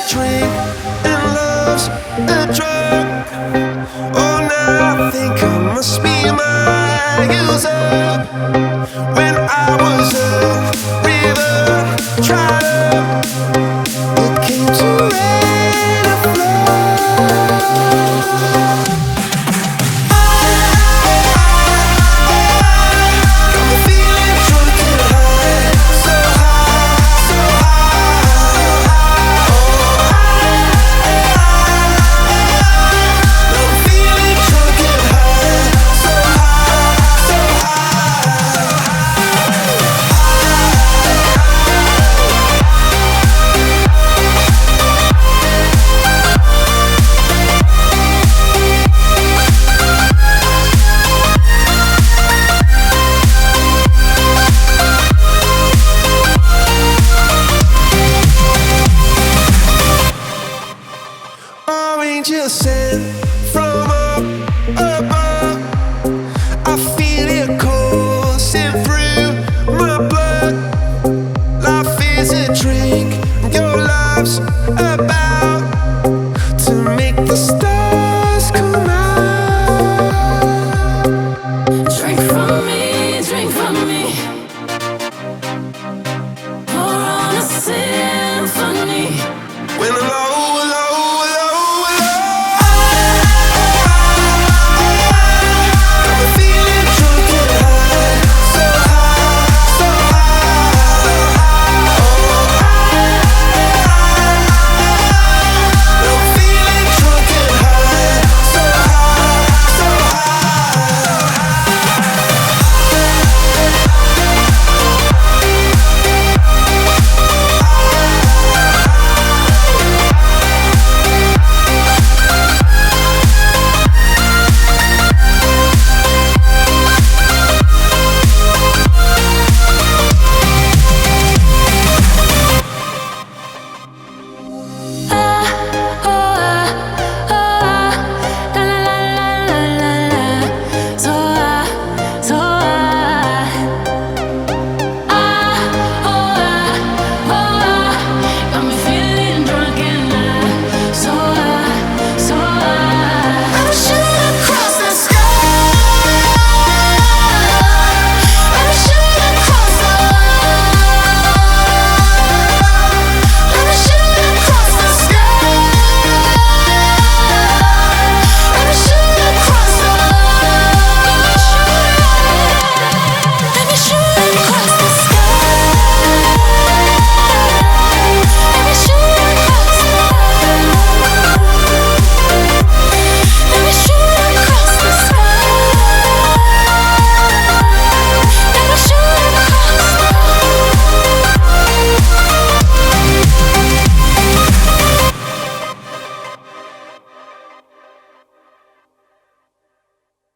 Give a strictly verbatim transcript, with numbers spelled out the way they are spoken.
drink and love's a drug. Oh, now I think I must be my user. When I was a river dried up, it came to rain and flood. Angel sent from up above. I feel it coursing through my blood. Life is a drink, your love's about to make the stars.